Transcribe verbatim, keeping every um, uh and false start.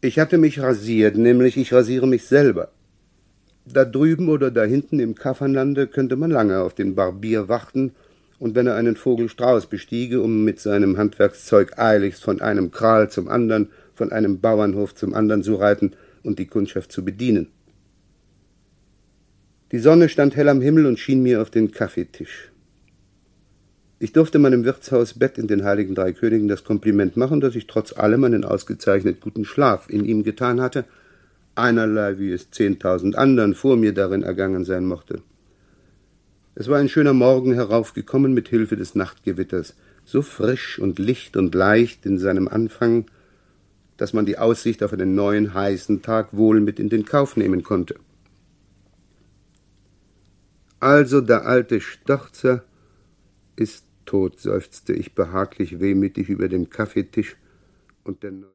Ich hatte mich rasiert, nämlich ich rasiere mich selber. Da drüben oder da hinten im Kaffernlande könnte man lange auf den Barbier warten, und wenn er einen Vogelstrauß bestiege, um mit seinem Handwerkszeug eiligst von einem Kral zum anderen, von einem Bauernhof zum anderen zu reiten und die Kundschaft zu bedienen. Die Sonne stand hell am Himmel und schien mir auf den Kaffeetisch. Ich durfte meinem Wirtshausbett in den Heiligen Drei Königen das Kompliment machen, dass ich trotz allem einen ausgezeichnet guten Schlaf in ihm getan hatte, einerlei wie es zehntausend anderen vor mir darin ergangen sein mochte. Es war ein schöner Morgen heraufgekommen mit Hilfe des Nachtgewitters, so frisch und licht und leicht in seinem Anfang, dass man die Aussicht auf einen neuen heißen Tag wohl mit in den Kauf nehmen konnte. Also der alte Storzer ist tot, seufzte ich behaglich wehmütig über dem Kaffeetisch, und der